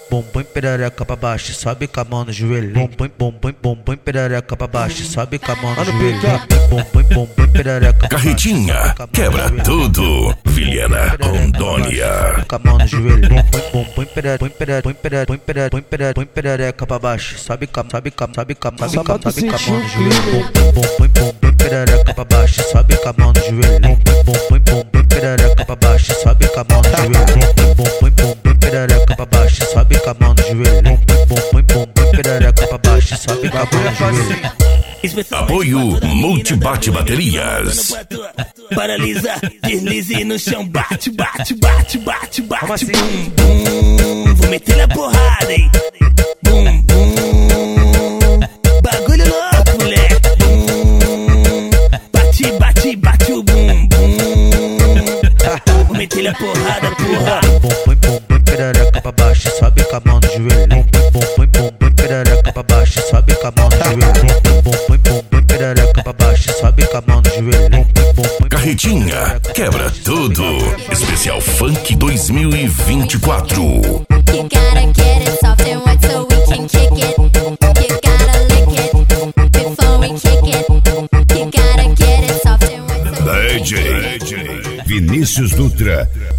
bumbum, perereca pra baixo, sobe com a mão no joelho. Bumbum, perereca pra baixo, sobe com a mão no joelho. Bumbum, perereca. Carretinha, quebra tudo. Vilhena, Rondônia. Com a mão no joelho. Bumbum, perereca pra baixo, sobe com a mão no joelho. Bumbum, perereca pra baixo, sobe com a mão no joelho. Bumbum, perereca pra baixo, sobe com a mão no joelho. Bumbum, perereca pra baixo, sobe com a mão no joelho. Bumbum, perereca pra baixo, sobe com a mão no joelho. Apoio Multibate Baterias. Paralisa, deslize no chão, bate. Assim? Bum, bum, vou meter na porrada, hein. Bum, bum, bagulho louco, moleque. Bum, bate o bum, bum. Vou meter na porrada, porra. Bumbum, perereca pra baixo, sobe com a mão no joelho. Bumbum, perereca pra baixo, sobe com a mão no joelho. Bumbum, perereca pra baixo, sobe com a mão no joelho. Carretinha, quebra tudo. Especial Funk 2024. You gotta get it soft and wet so we can kick it. You gotta lick it before we kick it. You gotta get it soft and wet so we can kick it. DJ Vinícius Dutra